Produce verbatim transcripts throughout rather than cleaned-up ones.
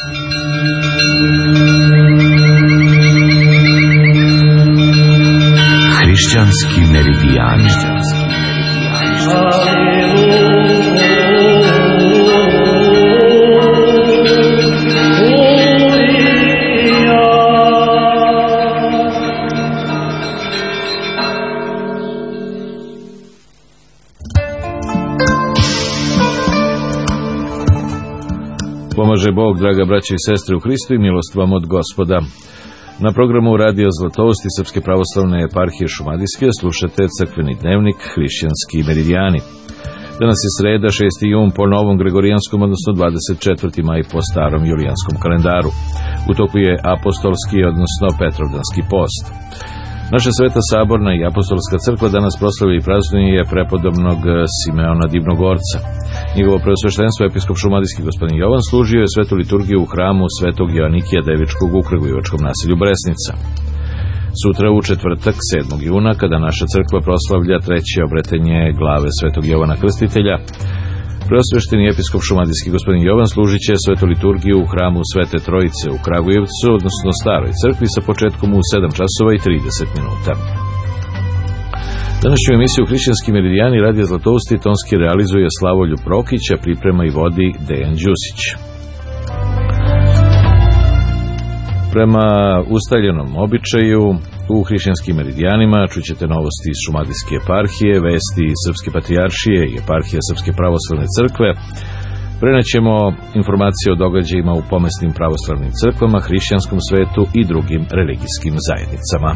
Hrišćanski meridijani. Pomaže Bog, draga braće i sestre u Hristu, i milost vam od Gospoda. Na programu Radio Zlatoust i Srpske pravoslavne eparhije Šumadijske slušate crkveni dnevnik Hrišćanski meridijani. Danas je sreda, šesti jun po novom gregorijanskom, odnosno dvadeset četvrti maj po starom julijanskom kalendaru. U toku je apostolski, odnosno petrovdanski post. Naša sveta saborna i apostolska crkva danas proslavlja i praznuje prepodobnog Simeona Divnogorca. Njegovo preosveštenstvo episkop šumadijski gospodin Jovan služio je svetu liturgiju u hramu svetog Joanikija Devičkog u Kragujevačkom naselju Bresnica. Sutra u četvrtak, sedmog juna, kada naša crkva proslavlja treće obretenje glave svetog Jovana Krstitelja, preosvešteni episkop šumadijski gospodin Jovan služit će svetu liturgiju u hramu Svete Trojice u Kragujevcu, odnosno Staroj crkvi, sa početkom u sedam časova i trideset minuta. Današnju emisiju Hrišćanski meridijani Radio Zlatoust i tonski realizuje Slavoljub Prokić, a priprema i vodi Dejan Đusić. Prema ustaljenom običaju, u Hrišćanskim meridijanima čućete novosti iz Šumadijske eparhije, vesti iz Srpske patrijaršije i eparhije Srpske pravoslavne crkve. Prenećemo informacije o događajima u pomesnim pravoslavnim crkvama, hrišćanskom svetu i drugim religijskim zajednicama.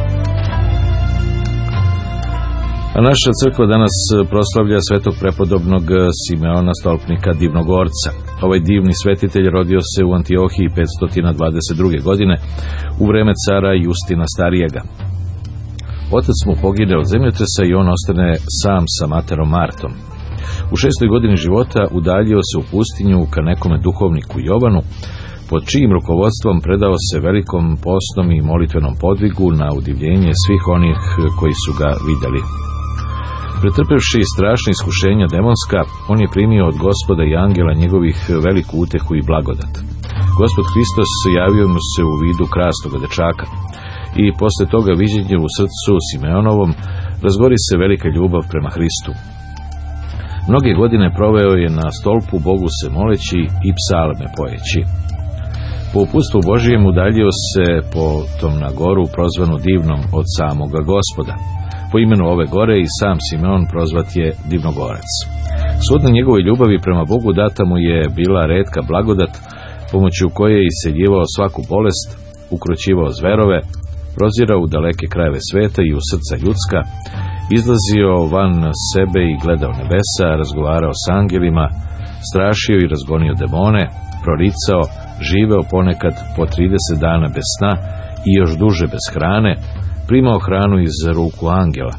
A naša crkva danas proslavlja svetog prepodobnog Simeona Stolpnika Divnogorca. Ovaj divni svetitelj rodio se u Antiohiji petsto dvadeset druge. godine u vreme cara Justina Starijega. Otac mu pogine od zemljotresa i on ostane sam sa materom Martom. U šestoj godini života udaljio se u pustinju ka nekome duhovniku Jovanu, pod čijim rukovodstvom predao se velikom postnom i molitvenom podvigu na udivljenje svih onih koji su ga vidjeli. Pretrpevši strašne iskušenja demonska, on je primio od Gospoda i angela njegovih veliku utehu i blagodat. Gospod Hristos javio mu se u vidu krasnog dečaka i posle toga viđenje u srcu Simeonovom razgori se velika ljubav prema Hristu. Mnoge godine proveo je na stolpu Bogu se moleći i psalme pojeći. Po uputstvu Božijem udaljio se potom na goru prozvanu Divnom od samoga Gospoda. Po imenu ove gore i sam Simeon prozvat je Divnogorac. Shodno njegovoj ljubavi prema Bogu data mu je bila retka blagodat, pomoću koje je isceljivao svaku bolest, ukroćivao zverove, prozirao u daleke krajeve sveta i u srca ljudska, izlazio van sebe i gledao nebesa, razgovarao s angelima, strašio i razgonio demone, proricao, živeo ponekad po trideset dana bez sna i još duže bez hrane, primao hranu iz ruku angela.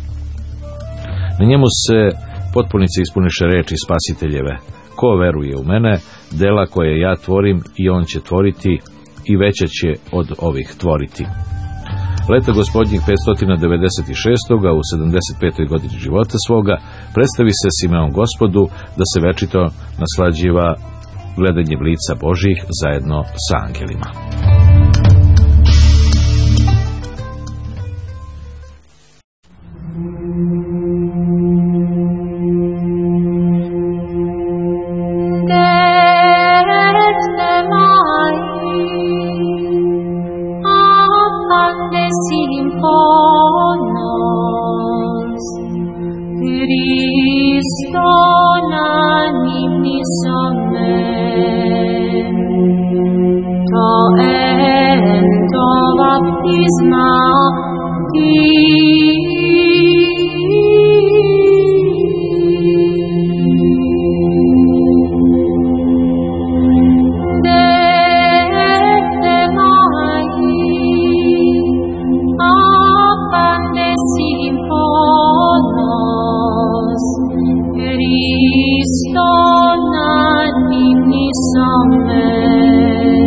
Na njemu se potpunice ispuniše reči Spasiteljeve: ko veruje u mene, dela koje ja tvorim i on će tvoriti i veća će od ovih tvoriti. Leta gospodnjih petsto devedeset šest. u sedamdeset petoj godini života svoga predstavi se Simeon Gospodu da se večito naslađiva gledanjem lica Božih zajedno sa angelima.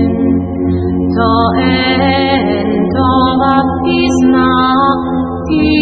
To en to baptisma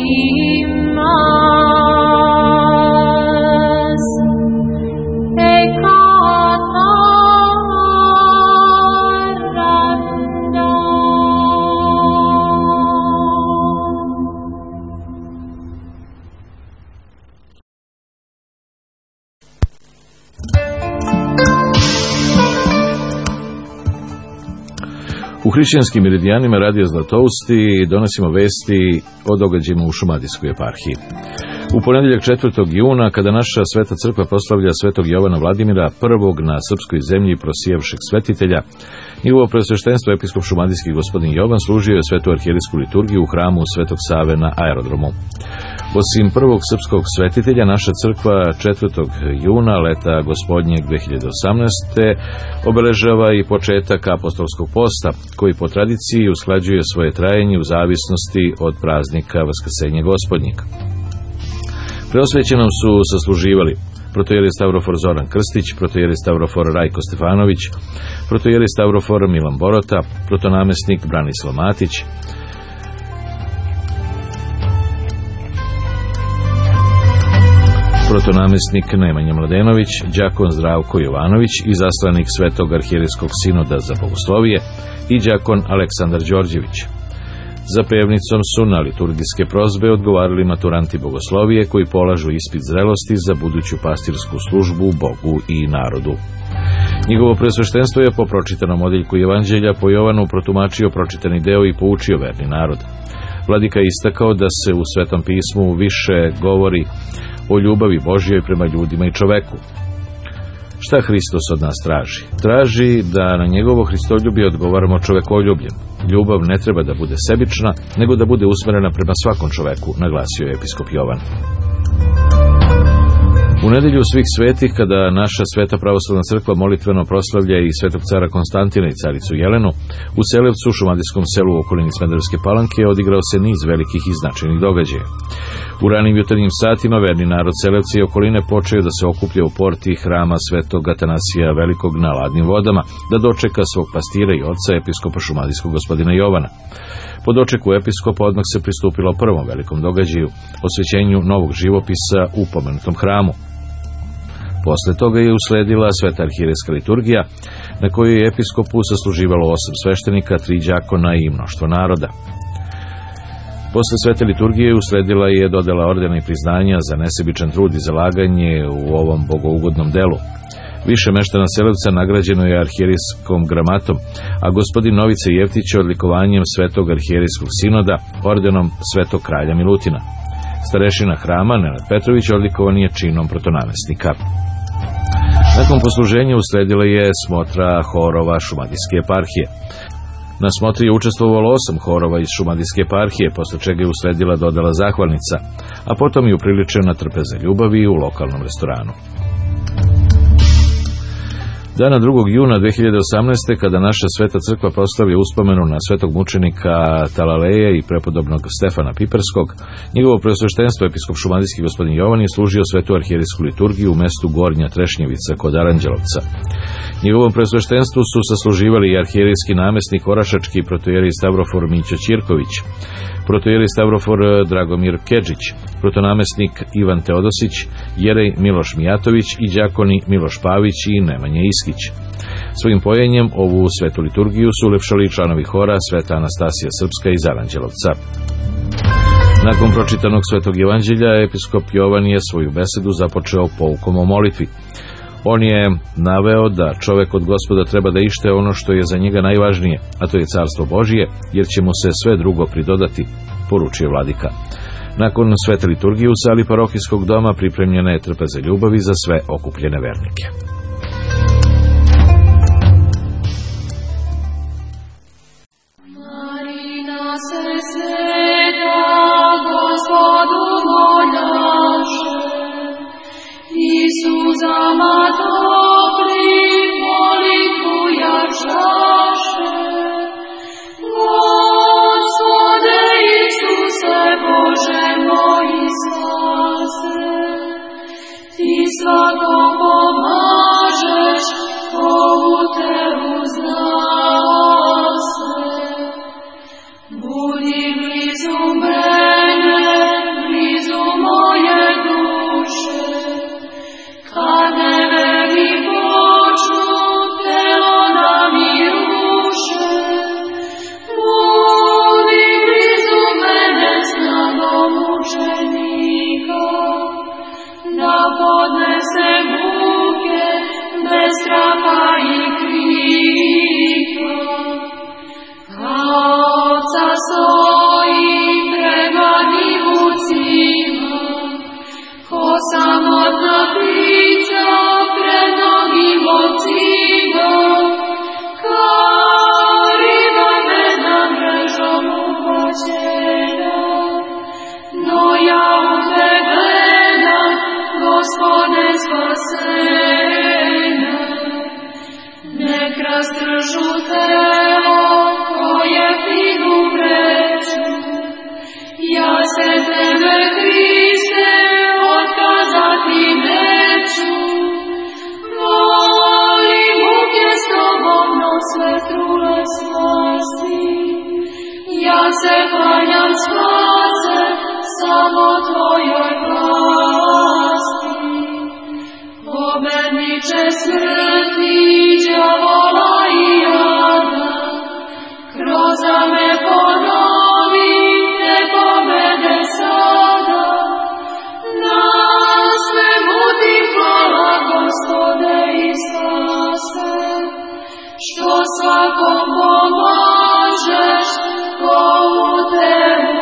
U hrišćanskim meridijanima Radio Zlatousti donosimo vesti o događajima u Šumadijskoj eparhiji. U ponedjeljak četvrtog juna, kada naša sveta crkva proslavlja svetog Jovana Vladimira, prvog na srpskoj zemlji prosijevšeg svetitelja, njegovo preosveštenstvo episkop šumadijski gospodin Jovan služio je svetu arhijerijsku liturgiju u hramu Svetog Save na aerodromu. Osim prvog srpskog svetitelja, naša crkva četvrtog juna leta gospodnjeg dve hiljade osamnaeste. obeležava i početak apostolskog posta, koji po tradiciji usklađuje svoje trajanje u zavisnosti od praznika Vaskrsenja Gospodnjeg. Preosvećenom su sasluživali protojeri Stavrofor Zoran Krstić, protojeri Stavrofor Rajko Stefanović, protojeri Stavrofor Milan Borota, protonamesnik Branislav Matić, protonamesnik Nemanja Mladenović, đakon Zdravko Jovanović i zaslanik Svetog arhijerijskog sinoda za bogoslovije i đakon Aleksandar Đorđević. Za pevnicom su na liturgijske prozbe odgovarali maturanti bogoslovije koji polažu ispit zrelosti za buduću pastirsku službu Bogu i narodu. Njegovo preosveštenstvo je po pročitanom odjeljku Evanđelja po Jovanu protumačio pročitani deo i poučio verni narod. Vladika je istakao da se u Svetom pismu više govori o ljubavi Božjoj prema ljudima i čoveku. Šta Hristos od nas traži? Traži da na njegovo hristoljublje odgovaramo čovekoljubljem. Ljubav ne treba da bude sebična, nego da bude usmerena prema svakom čoveku, naglasio je episkop Jovan. U nedelju svih svetih, kada naša sveta pravoslavna crkva molitveno proslavlja i svetog cara Konstantina i caricu Jelenu, u Selevcu, šumadijskom selu u okolini Smederevske Palanke, odigrao se niz velikih i značajnih događaja. U ranim jutarnjim satima verni narod Selevca i okoline počeo da se okuplja u porti hrama svetog Atanasija Velikog na Ladnim vodama, da dočeka svog pastira i oca episkopa šumadijskog gospodina Jovana. Po dočeku episkopa odmah se pristupilo prvom velikom događaju, osvećenju novog živopisa u pomenutom hramu. Posle toga je usledila sveta arhijerejska liturgija, na kojoj je episkopu sasluživalo osam sveštenika, tri đakona i mnoštvo naroda. Posle svete liturgije usledila je dodela ordena i priznanja za nesebičan trud i zalaganje u ovom bogougodnom delu. Više meštana Selevca nagrađeno je arhijerijskom gramatom, a gospodin Novice Jevtić odlikovanjem svetog arhijerijskog sinoda, ordenom svetog kralja Milutina. Starešina hrama Nenad Petrović odlikovan je činom protonamesnika. Nakon posluženja usledila je smotra horova šumadijske eparhije. Na smotri je učestvovalo osam horova iz šumadijske eparhije, posle čega je usledila dodela zahvalnica, a potom je upriličena trpeza ljubavi u lokalnom restoranu. Dana drugog juna dve hiljade osamnaeste. kada naša sveta crkva proslavlja uspomenu na svetog mučenika Talaleja i prepodobnog Stefana Piperskog, njegovo preosveštenstvo episkop šumadijski gospodin Jovan je služio svetu arhijerijsku liturgiju u mestu Gornja Trešnjevica kod Aranđelovca. Njegovom preosveštenstvu su sasluživali i arhijerijski namesnik Orašački protojeri Stavrofor Mićo Ćirković, protojeri Stavrofor Dragomir Kedžić, protonamesnik Ivan Teodosić, jerej Miloš Mijatović i đakoni Miloš Pavić i Nemanja Iskić. Svojim pojenjem ovu svetu liturgiju su ulepšali članovi hora Sveta Anastasija Srpska iz Aranđelovca. Nakon pročitanog svetog evanđelja, episkop Jovan je svoju besedu započeo poukom o molitvi. On je naveo da čovek od Gospoda treba da ište ono što je za njega najvažnije, a to je carstvo Božije, jer će mu se sve drugo pridodati, poručio vladika. Nakon svete liturgije u sali parohijskog doma pripremljena je trpeza ljubavi za sve okupljene vernike. Svako pomažeš, komu te uznase. Budi blizu mene, ja se klanjam spase, samo Tvojoj vlasti. Pobedniče smrti, đavola i jada, kroz me ponovi, te pobede sada. Na svemu Ti hvala, Gospode, i spase, što svakom pomažeš, ko u Tebu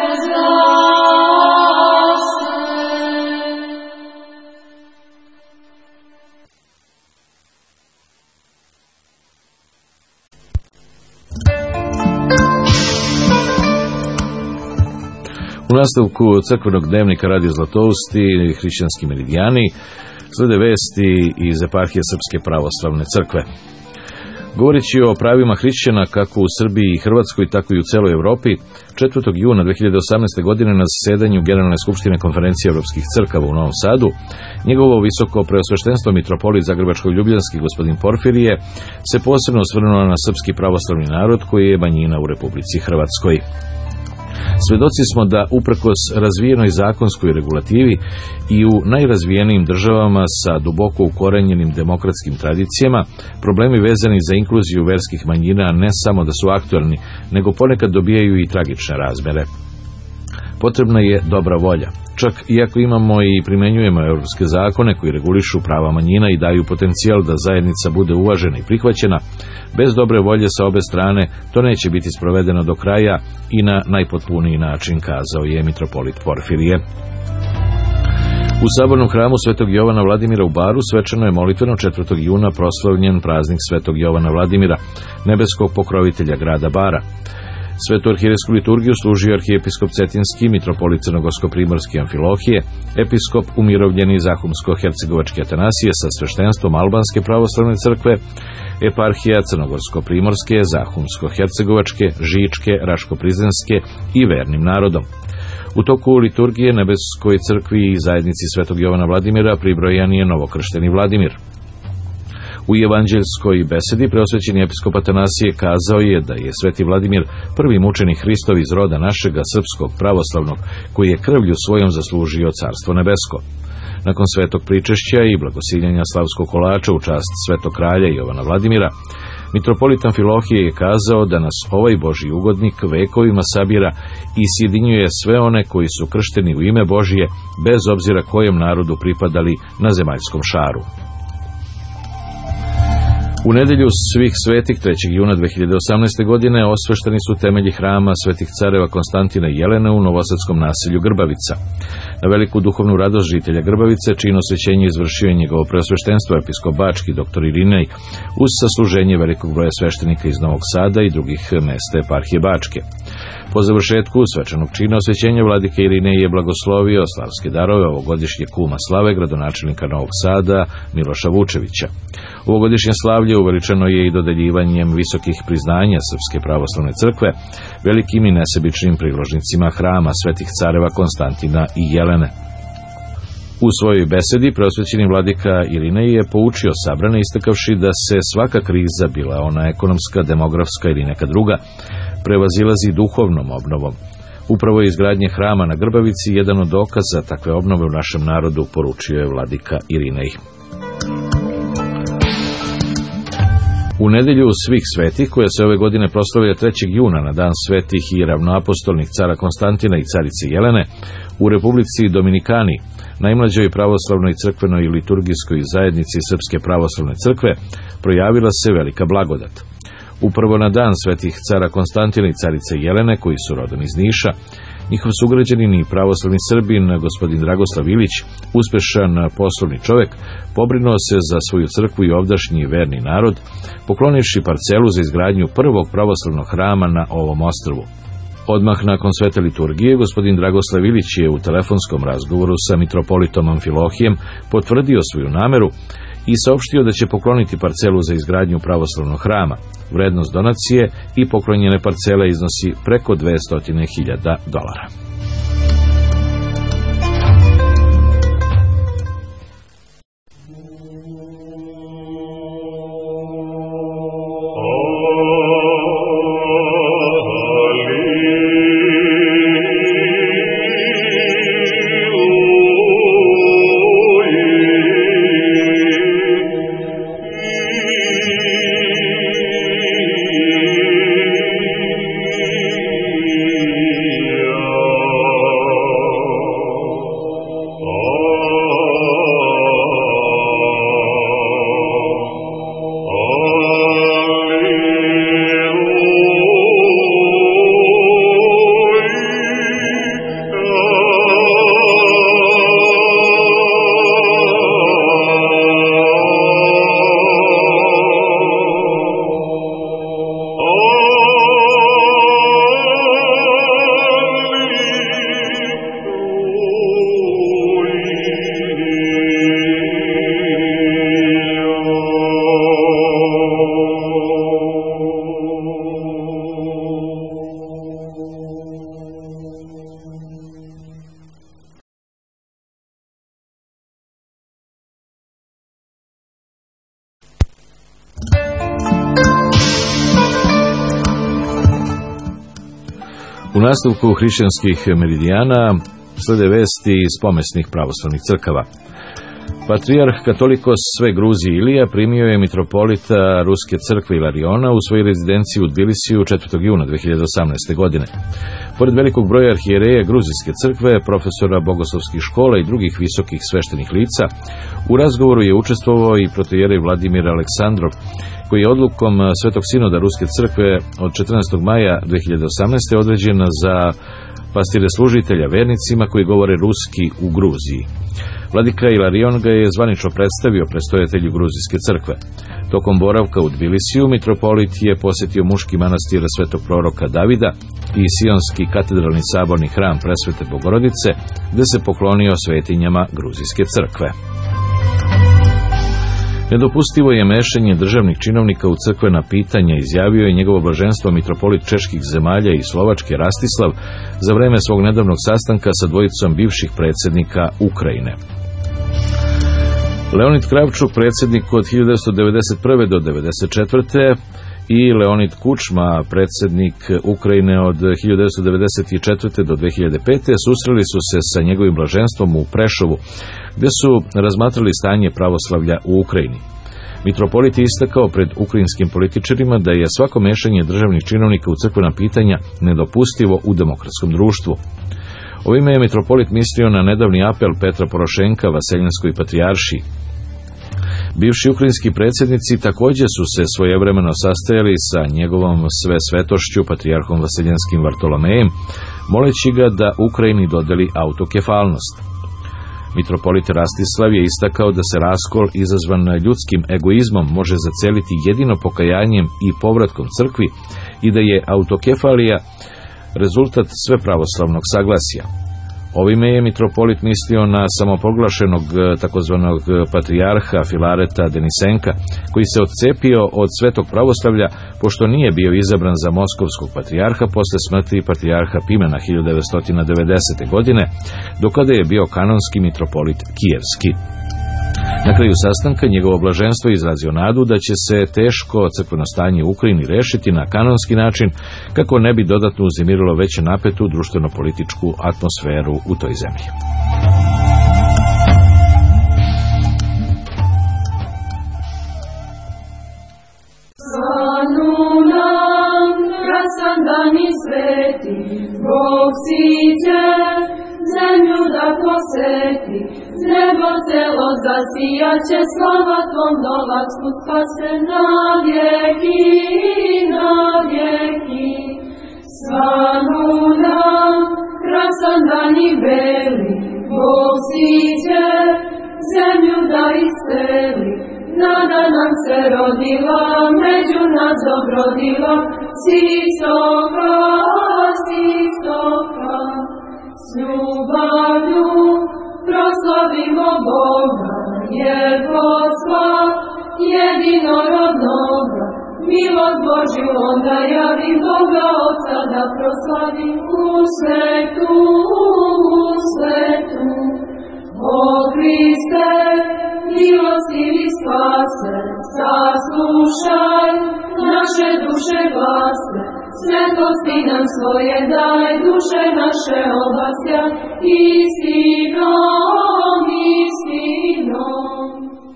zraste. U nastavku crkvenog dnevnika Radio Zlatousti i Hrišćanski meridijani slede vesti iz eparhije Srpske pravoslavne crkve. Govoreći o pravima hrišćana kako u Srbiji i Hrvatskoj, tako i u celoj Evropi, četvrtog juna dve hiljade osamnaeste. godine na zasedanju Generalne skupštine Konferencije Evropskih crkava u Novom Sadu, njegovo visoko preosveštenstvo mitropolit Zagrebačko-ljubljanski gospodin Porfirije se posebno osvrnuo na srpski pravoslavni narod koji je manjina u Republici Hrvatskoj. Svedoci smo da uprkos razvijenoj zakonskoj regulativi i u najrazvijenijim državama sa duboko ukorenjenim demokratskim tradicijama, problemi vezani za inkluziju verskih manjina ne samo da su aktuelni, nego ponekad dobijaju i tragične razmere. Potrebna je dobra volja. Čak iako imamo i primenjujemo evropske zakone koji regulišu prava manjina i daju potencijal da zajednica bude uvažena i prihvaćena, bez dobre volje sa obe strane to neće biti sprovedeno do kraja i na najpotpuniji način, kazao je mitropolit Porfirije. U sabornom hramu Svetog Jovana Vladimira u Baru svečano je molitveno četvrtog juna proslavljen praznik Svetog Jovana Vladimira, nebeskog pokrovitelja grada Bara. Svetu arhijerejsku liturgiju služio arhijepiskop Cetinski, mitropolit Crnogorsko-primorski Amfilohije, episkop umirovljeni Zahumsko-hercegovački Atanasije sa sveštenstvom Albanske pravoslavne crkve, eparhija Crnogorsko-primorske, Zahumsko-hercegovačke, Žičke, Raško-prizrenske i vernim narodom. U toku liturgije nebeskoj crkvi i zajednici Svetog Jovana Vladimira pribrojan je novokršteni Vladimir. U evanđeljskoj besedi preosvećeni episkop Atanasije kazao je da je Sveti Vladimir prvi mučenik Hristov iz roda našega srpskog pravoslavnog, koji je krvlju svojom zaslužio carstvo nebesko. Nakon svetog pričešća i blagosiljenja slavskog kolača u čast svetog kralja Jovana Vladimira, mitropolit Amfilohije je kazao da nas ovaj Božji ugodnik vekovima sabira i sjedinjuje sve one koji su kršteni u ime Božije, bez obzira kojem narodu pripadali na zemaljskom šaru. U nedelju svih svetih trećeg juna dve hiljade osamnaeste. godine osvešteni su temelji hrama svetih careva Konstantina i Jelene u novosadskom naselju Grbavica. Na veliku duhovnu radost žitelja Grbavice, čino osvećenje izvršio je njegovo preosveštenstvo episkop Bački dr Irinej uz sasluženje velikog broja sveštenika iz Novog Sada i drugih mesta eparhije Bačke. Po završetku svečanog čina osvećenja vladike Irinej je blagoslovio slavske darove ovogodišnje kuma slave gradonačelnika Novog Sada Miloša Vučevića. Ovogodišnje slavlje uveličano je i dodeljivanjem visokih priznanja Srpske pravoslavne crkve velikim i nesebičnim priložnicima hrama svetih careva Konstantina i Jelene. U svojoj besedi preosvećeni vladika Irinej je poučio sabrane istakavši da se svaka kriza, bila ona ekonomska, demografska ili neka druga, prevazilazi duhovnom obnovom. Upravo je izgradnje hrama na Grbavici jedan od dokaza takve obnove u našem narodu, poručio je vladika Irinej. U nedelju svih svetih, koja se ove godine proslavlja trećeg juna na dan svetih i ravnoapostolnih cara Konstantina i carice Jelene, u Republici Dominikani, najmlađoj pravoslavnoj crkvenoj i liturgijskoj zajednici Srpske pravoslavne crkve, projavila se velika blagodat. Upravo na dan svetih cara Konstantina i carice Jelene, koji su rodom iz Niša, njihov sugrađanin i pravoslavni Srbin, gospodin Dragoslav Ilić, uspešan poslovni čovek, pobrinuo se za svoju crkvu i ovdašnji verni narod, poklonivši parcelu za izgradnju prvog pravoslavnog hrama na ovom ostrvu. Odmah nakon svete liturgije, gospodin Dragoslav Ilić je u telefonskom razgovoru sa mitropolitom Amfilohijem potvrdio svoju nameru i saopštio da će pokloniti parcelu za izgradnju pravoslavnog hrama. Vrednost donacije i poklonjene parcele iznosi preko dvesta hiljada dolara. Alleluia. U nastavku hrišćanskih meridijana slede vesti iz pomesnih pravoslavnih crkava. Patrijarh Katolikos sve Gruzije Ilija primio je mitropolita Ruske crkve Ilariona u svoju rezidenciju u Tbilisiju četvrtog juna dve hiljade osamnaeste. godine. Pored velikog broja arhijereja Gruzijske crkve, profesora bogoslovskih škola i drugih visokih sveštenih lica, u razgovoru je učestvovao i protoijerej Vladimir Aleksandrov, koji je odlukom Svetog sinoda Ruske crkve od četrnaestog maja dve hiljade osamnaeste. određen za pastire služitelja vernicima koji govore ruski u Gruziji. Vladika Ilarion ga je zvanično predstavio predstojatelju Gruzijske crkve. Tokom boravka u Tbilisiju, mitropolit je posjetio muški manastir Svetog proroka Davida i sionski katedralni saborni hram Presvete Bogorodice, gde se poklonio svetinjama Gruzijske crkve. Nedopustivo je mešanje državnih činovnika u crkvena pitanja, izjavio je njegovo blaženstvo mitropolit čeških zemalja i Slovačke Rastislav za vreme svog nedavnog sastanka sa dvojicom bivših predsjednika Ukrajine. Leonid Kravčuk, predsjednik od hiljadu devetsto devedeset prve do devedeset četvrte. i Leonid Kučma, predsjednik Ukrajine od hiljadu devetsto devedeset četvrte. do dve hiljade pete. susreli su se sa njegovim blaženstvom u Prešovu, gdje su razmatrali stanje pravoslavlja u Ukrajini. Mitropolit je istakao pred ukrajinskim političarima da je svako mešanje državnih činovnika u crkvena pitanja nedopustivo u demokratskom društvu. Ovime je mitropolit mislio na nedavni apel Petra Porošenka Vaseljenskoj patrijaršiji. Bivši ukrajinski predsjednici također su se svojevremeno sastajali sa njegovom sve svetošću patrijarhom Vaseljenskim Vartolomejem, moleći ga da Ukrajini dodeli autokefalnost. Mitropolit Rastislav je istakao da se raskol izazvan ljudskim egoizmom može zaceliti jedino pokajanjem i povratkom crkvi i da je autokefalija rezultat svepravoslavnog saglasja. Ovime je mitropolit mislio na samoproglašenog takozvanog patrijarha Filareta Denisenka, koji se odcepio od svetog pravoslavlja pošto nije bio izabran za moskovskog patrijarha posle smrti patrijarha Pimena hiljadu devetsto devedesete. godine, dokada je bio kanonski mitropolit Kijevski. Na kraju sastanka njegovo blaženstvo izrazio nadu da će se teško crkveno stanje u Ukrajini rešiti na kanonski način kako ne bi dodatno uzimirilo već napetu društveno-političku atmosferu u toj zemlji. Svanu nam krasan dan i sveti, Bog siće zemlju da poseti, nebo celo zasijaće, slava tvom dolasku spase na vjeki, na vjeki. Svanu nam krasan dan i beli, Bog siće zemlju da isceli, nada nam se rodila, među nas dobrodila, si stoka, si stoka. S ljubavlju proslavimo Boga, jer posla jedinorodnoga, milost Božju onda javi, Boga Otca da proslavi u svetu, u svetu. O Hriste, milostivi spase, saslušaj naše duše glase, svetosti nam svoje daj, duše naše obasja, istinom, istinom.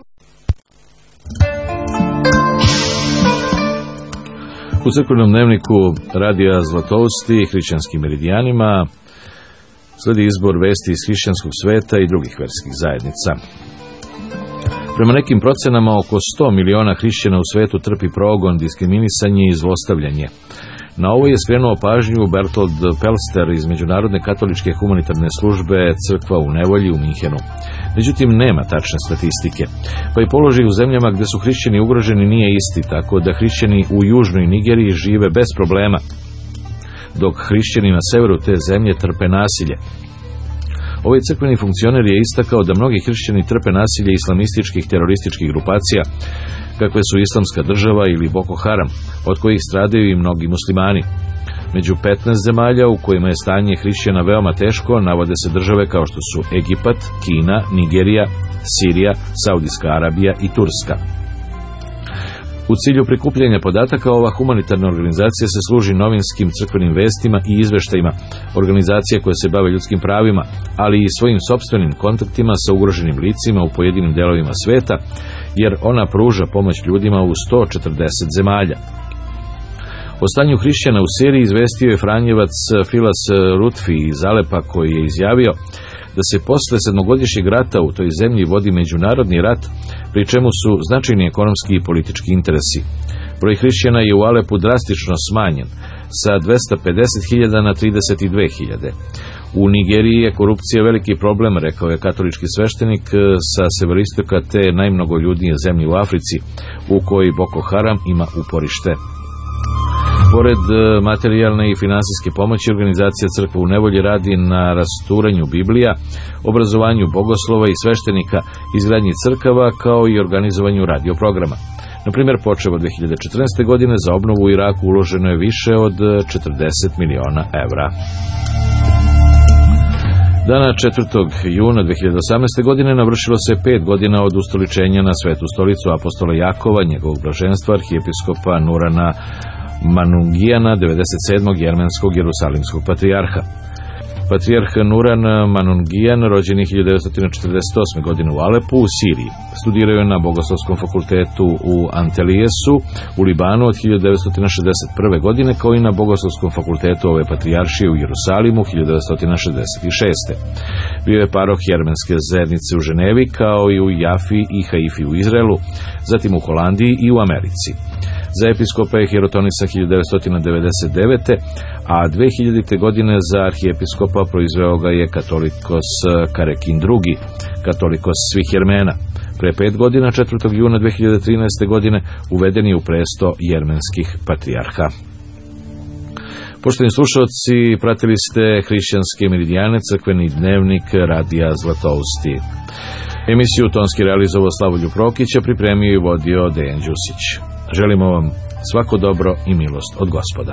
U crkvenom dnevniku Radija Zlatousti i hrišćanskim meridijanima sledi izbor vesti iz hrišćanskog sveta i drugih verskih zajednica. Prema nekim procenama, oko sto miliona hrišćana u svetu trpi progon, diskriminisanje i zlostavljanje. Na ovo je skrenuo pažnju Bertold Pelster iz Međunarodne katoličke humanitarne službe Crkva u nevolji u Minhenu. Međutim, nema tačne statistike, pa i položaj u zemljama gde su hrišćani ugroženi nije isti, tako da hrišćani u južnoj Nigeriji žive bez problema, dok hrišćani na severu te zemlje trpe nasilje. Ovaj crkveni funkcioner je istakao da mnogi hrišćani trpe nasilje islamističkih terorističkih grupacija, kakve su Islamska država ili Boko Haram, od kojih stradaju i mnogi muslimani. Među petnaest zemalja u kojima je stanje hrišćana veoma teško navode se države kao što su Egipat, Kina, Nigerija, Sirija, Saudijska Arabija i Turska. U cilju prikupljanja podataka, ova humanitarna organizacija se služi novinskim crkvenim vestima i izveštajima organizacije koje se bave ljudskim pravima, ali i svojim sopstvenim kontaktima sa ugroženim licima u pojedinim delovima sveta, jer ona pruža pomoć ljudima u sto četrdeset zemalja. O stanju hrišćana u Siriji izvestio je Franjevac Filas Rutfi iz Alepa, koji je izjavio da se posle sedmogodišnjeg rata u toj zemlji vodi međunarodni rat, pri čemu su značajni ekonomski i politički interesi. Broj hrišćana je u Alepu drastično smanjen, sa dvesta pedeset hiljada na trideset dve hiljade. U Nigeriji je korupcija veliki problem, rekao je katolički sveštenik sa severistoka te najmnogoljudnije zemlje u Africi, u kojoj Boko Haram ima uporište. Pored materijalne i finansijske pomoći, organizacija Crkva u nevolji radi na rasturanju Biblija, obrazovanju bogoslova i sveštenika, izgradnji crkava, kao i organizovanju radioprograma. Na primjer, počev od dve hiljade četrnaeste. godine za obnovu u Iraku uloženo je više od četrdeset miliona evra. Dana četvrtog juna dve hiljade osamnaeste. godine navršilo se pet godina od ustoličenja na Svetu stolicu apostola Jakova, njegovog blaženstva, arhijepiskopa Nurana Manungijana, devedeset sedmog jermenskog jerusalimskog patrijarha. Patrijarh Nuran Manungijan, rođen je hiljadu devetsto četrdeset osme. godine u Alepu, u Siriji. Studirao je na Bogoslovskom fakultetu u Antelijesu, u Libanu od hiljadu devetsto šezdeset prve. godine, kao i na Bogoslovskom fakultetu ove patrijaršije u Jerusalimu hiljadu devetsto šezdeset šeste. Bio je paroh jermenske zajednice u Ženevi, kao i u Jafi i Haifi u Izraelu, zatim u Holandiji i u Americi. Za episkopa je hierotonisa hiljadu devetsto devedeset devete. a dve hiljadite. godine za arhijepiskopa proizveo ga je katolikos Karekin drugi, katolikos svih Jermena. Pre pet godina, četvrtog juna dve hiljade trinaeste. godine, uveden je u presto jermenskih patrijarha. Poštovani slušalci, pratili ste Hrišćanske meridijane, crkveni dnevnik Radija Zlatousti. Emisiju tonski realizovao Slavoljub Prokića, pripremio i vodio Dejan Đusić. Želimo vam svako dobro i milost od Gospoda.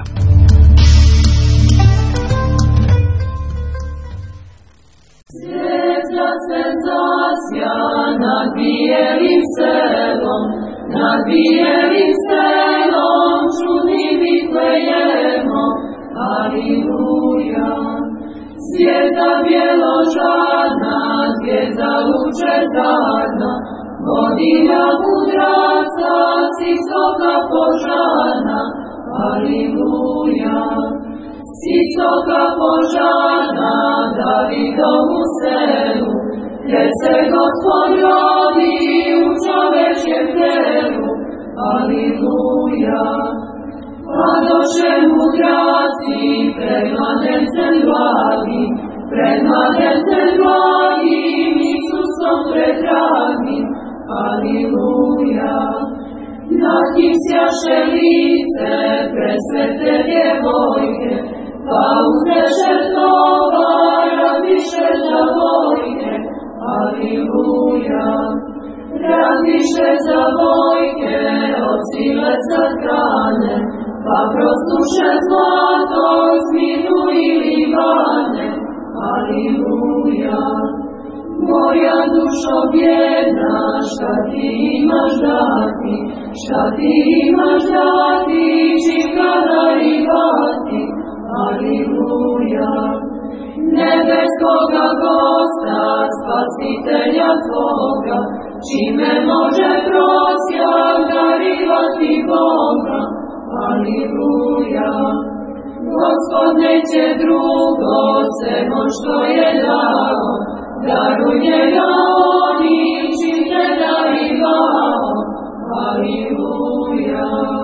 Zvijezda se zasja nad bijelim selom, nad bijelim selom, čudni Vitlejemo, Aliluja. Zvijezda bjeložadna, zvijezda lučezarna, vodilja mudraca, sisoka požarna, Aliluja. Sisoka požarna, Davidovu selu, gdje se Gospod rodi u čovečjem telu, Aliluja. Padoše mudraci pred mladencem blagim, pred mladencem blagim, Isusom predragim, Aliluja. Nad njim sjaše lice presvete djevojke, pa uzeše toga, razviše za vojke, Aliluja. Razviše za vojke od sile satrane, pa prosuše zlato, sminu i livane, Aliluja. Moja dušo bjedna, šta ti imaš dati, šta ti imaš dati, čim kada ribati, Aliluja. Nebeskoga gosta, spasitelja tvoga, čime može prosjak darivati Boga, Aliluja. Gospod neće drugo, semo što je dao, daruj njega onim čim te darivao, Aliluja.